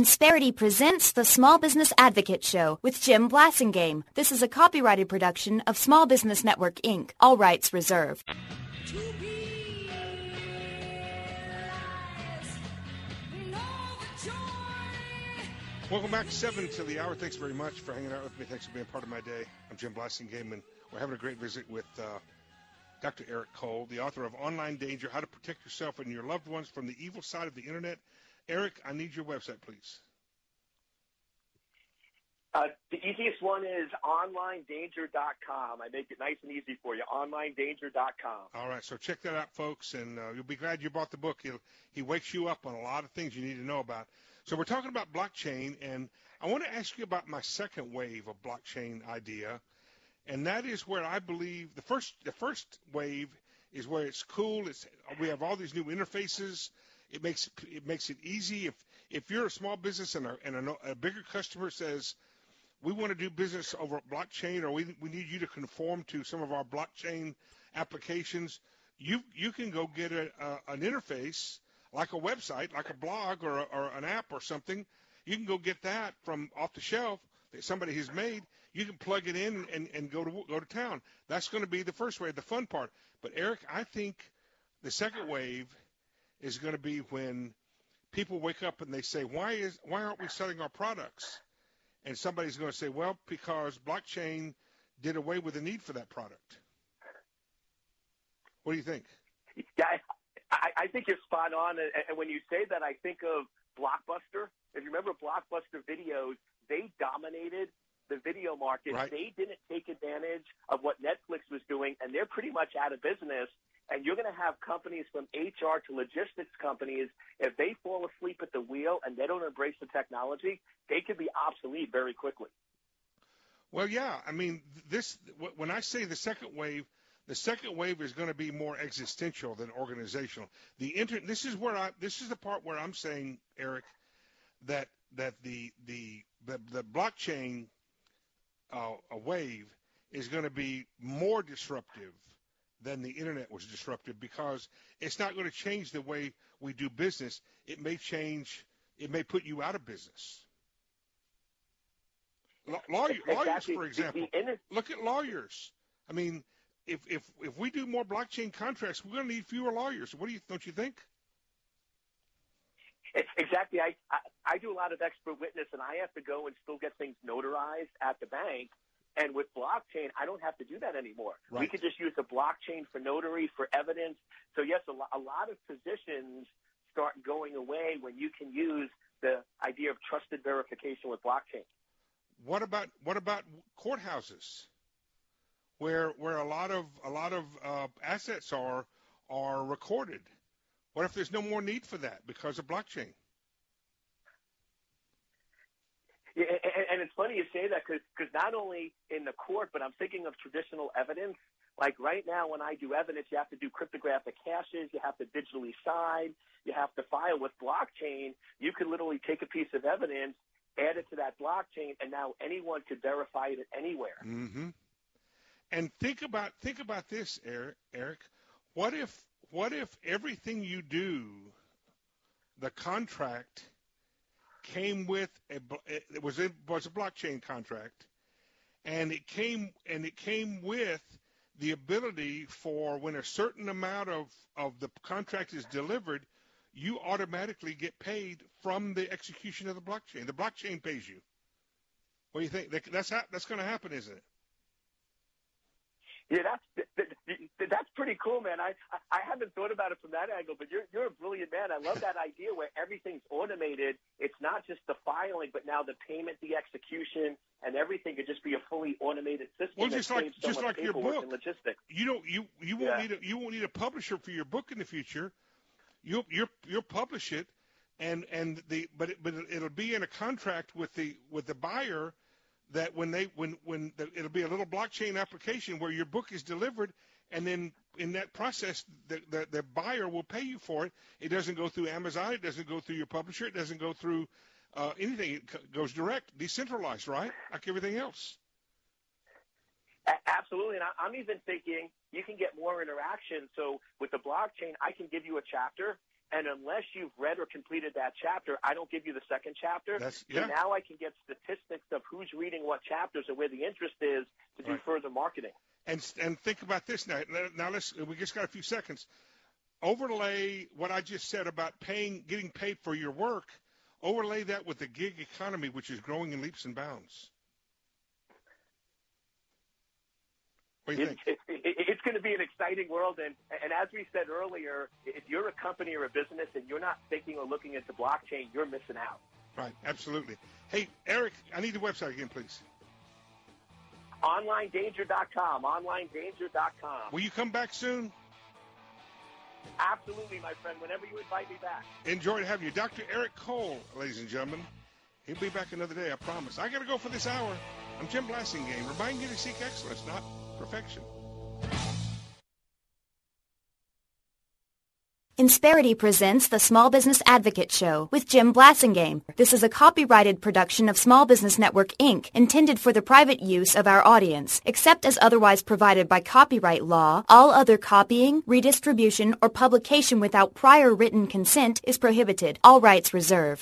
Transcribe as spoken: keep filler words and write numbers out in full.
Insperity presents the Small Business Advocate Show with Jim Blasingame. This is a copyrighted production of Small Business Network, Incorporated. All rights reserved. Welcome back, seven to the hour. Thanks very much for hanging out with me. Thanks for being part of my day. I'm Jim Blasingame, and we're having a great visit with uh, Doctor Eric Cole, the author of Online Danger, How to Protect Yourself and Your Loved Ones from the Evil Side of the Internet. Eric, I need your website, please. Uh, the easiest one is online danger dot com. I make it nice and easy for you, online danger dot com. All right, so check that out, folks, and uh, you'll be glad you bought the book. He'll, he wakes you up on a lot of things you need to know about. So we're talking about blockchain, and I want to ask you about my second wave of blockchain idea, and that is where I believe the first the first wave is where it's cool. It's we have all these new interfaces. It makes it makes it easy. If if you're a small business and a, and a, a bigger customer says, we want to do business over blockchain, or we we need you to conform to some of our blockchain applications, you you can go get a, a, an interface like a website, like a blog or, a, or an app or something. You can go get that from off the shelf that somebody has made. You can plug it in and, and go to go to town. That's going to be the first wave, the fun part. But Eric, I think the second wave is going to be when people wake up and they say, why is why aren't we selling our products? And somebody's going to say, well, because blockchain did away with the need for that product. What do you think? Yeah, I, I think you're spot on. And when you say that, I think of Blockbuster. If you remember Blockbuster videos, they dominated the video market. Right. They didn't take advantage of what Netflix was doing, and they're pretty much out of business. And you're going to have companies from H R to logistics companies, if they fall asleep at the wheel and they don't embrace the technology, they could be obsolete very quickly. Well, yeah. I mean, this when I say the second wave, the second wave is going to be more existential than organizational. The inter, this is where I this is the part where I'm saying, Eric, that that the the the, the blockchain uh, a wave is going to be more disruptive than the internet was disruptive, because it's not going to change the way we do business. It may change, it may put you out of business. Lawyer, exactly. Lawyers, for example, the, the inter- look at lawyers. I mean, if, if, if we do more blockchain contracts, we're going to need fewer lawyers. What do you, don't you think? Exactly. I, I, I do a lot of expert witness, and I have to go and still get things notarized at the bank. And with blockchain, I don't have to do that anymore. Right. We could just use the blockchain for notary, for evidence. So, yes, a, lo- a lot of positions start going away when you can use the idea of trusted verification with blockchain. What about what about courthouses, where where a lot of a lot of uh, assets are are recorded? What if there's no more need for that because of blockchain? Yeah, and, and it's funny you say that because not only in the court, but I'm thinking of traditional evidence. Like right now, when I do evidence, you have to do cryptographic hashes, you have to digitally sign, you have to file. With blockchain, you could literally take a piece of evidence, add it to that blockchain, and now anyone could verify it anywhere. Mm-hmm. And think about think about this, Eric. Eric, what if what if everything you do, the contract came with a it was it was a blockchain contract, and it came and it came with the ability for when a certain amount of, of the contract is delivered, you automatically get paid from the execution of the blockchain. The blockchain pays you. What do you think? That's ha- that's going to happen, isn't it? Yeah, that's that's pretty cool, man. I I haven't thought about it from that angle, but you're you're a brilliant man. I love that idea where everything's automated. It's not just the filing, but now the payment, the execution, and everything could just be a fully automated system. Well, just like so just like your book, logistics. You don't you you won't yeah. need a, you won't need a publisher for your book in the future. You'll you'll you'll publish it, and and the but it, but it'll be in a contract with the with the buyer. That when they when when the, it'll be a little blockchain application where your book is delivered, and then in that process the, the the buyer will pay you for it. It doesn't go through Amazon, it doesn't go through your publisher, it doesn't go through uh, anything. It goes direct, decentralized, right? Like everything else. Absolutely, and I'm even thinking you can get more interaction. So with the blockchain, I can give you a chapter, And unless you've read or completed that chapter, I don't give you the second chapter. That's, yeah. So now I can get statistics of who's reading what chapters and where the interest is to do right. further marketing. And and think about this now. Now let's we just got a few seconds. Overlay what I just said about paying, getting paid for your work. Overlay that with the gig economy, which is growing in leaps and bounds. What do you it, think? It, it, it's going to be an exciting world, and and as we said earlier, if you're a company or a business and you're not thinking or looking into blockchain, you're missing out. Right, absolutely. Hey, Eric, I need the website again, please. online danger dot com, online danger dot com. Will you come back soon? Absolutely, my friend, whenever you invite me back. Enjoyed having you. Doctor Eric Cole, ladies and gentlemen. He'll be back another day, I promise. I got to go for this hour. I'm Jim Blasingame, reminding you to seek excellence, not perfection. Insperity presents the Small Business Advocate Show with Jim Blasingame. This is a copyrighted production of Small Business Network, Incorporated, intended for the private use of our audience. Except as otherwise provided by copyright law, all other copying, redistribution, or publication without prior written consent is prohibited. All rights reserved.